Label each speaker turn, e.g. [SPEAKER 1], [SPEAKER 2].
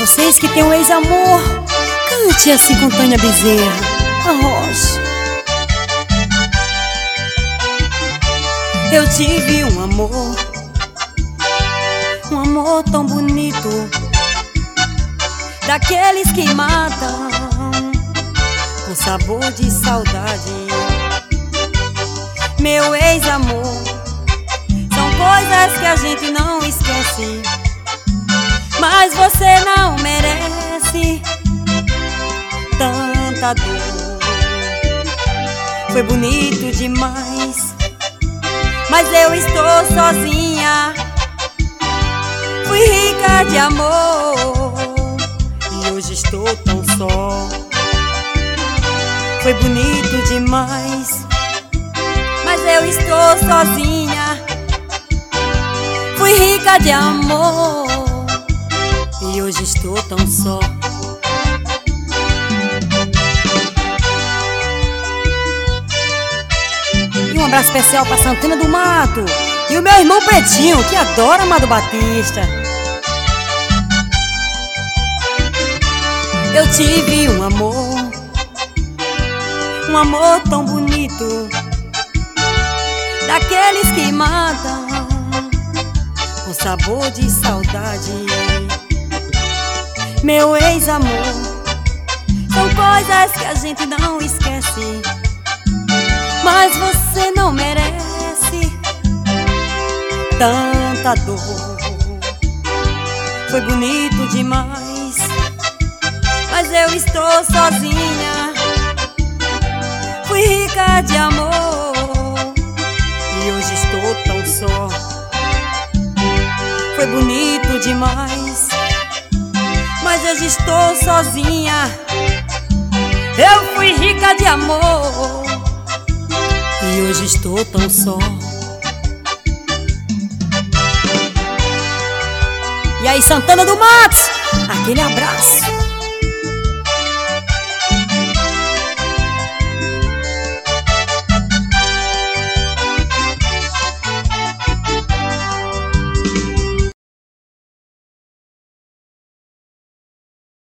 [SPEAKER 1] Vocês que têm um ex-amor, cante assim com Tânia Bezerra, Arroz. Eu tive um amor tão bonito, daqueles que matam com sabor de saudade. Meu ex-amor, são coisas que a gente não esquece, mas você não merece tanta dor. Foi bonito demais, mas eu estou sozinha. Fui rica de amor e hoje estou tão só. Foi bonito demais, mas eu estou sozinha. Fui rica de amor e hoje estou tão só. E um abraço especial pra Santana do Mato e o meu irmão Pretinho, que adora Amado Batista. Eu tive um amor tão bonito, daqueles que matam com sabor de saudade. Meu ex-amor, são coisas que a gente não esquece, mas você não merece tanta dor. Foi bonito demais, mas eu estou sozinha. Fui rica de amor e hoje estou tão só. Foi bonito demais, mas hoje estou sozinha. Eu fui rica de amor e hoje estou tão só. E aí, Santana do Mato, aquele abraço.